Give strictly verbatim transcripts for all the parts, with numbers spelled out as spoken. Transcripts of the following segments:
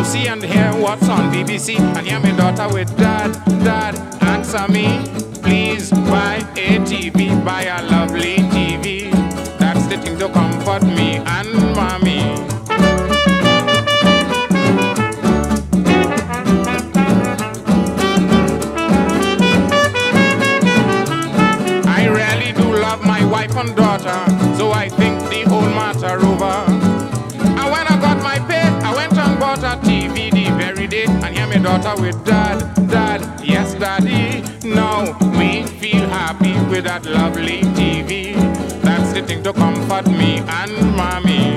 to see and hear what's on B B C. And hear my daughter with dad, dad, answer me. Please buy a T V, buy a lovely T V. That's the thing to comfort me and mommy. I really do love my wife and daughter, so I think the whole matter over. And when I got my pay, I went and bought a T V the very day. And hear my daughter with dad, dad, yes daddy. Now we feel happy with that lovely T V. That's the thing to comfort me and mommy.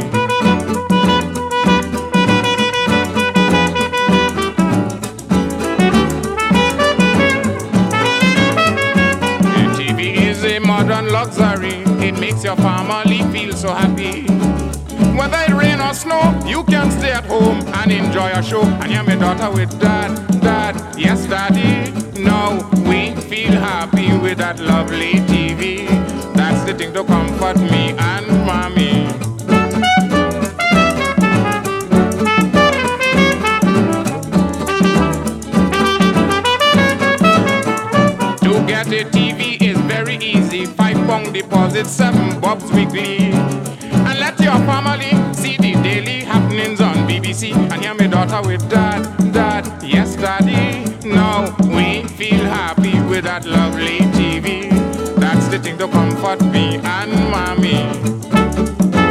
The T V is a modern luxury. It makes your family feel so happy. Whether it rain or snow, you can stay at home and enjoy a show. And hear my daughter with dad, dad, yes daddy. Now we feel happy with that lovely T V. That's the thing to comfort me and mommy. To get a T V is very easy. Five pound deposit, seven bobs weekly. And let your family see the daily happenings on B B C. And hear my daughter with dad, dad, yes daddy. Now we feel happy with that lovely T V. That's the thing to comfort me and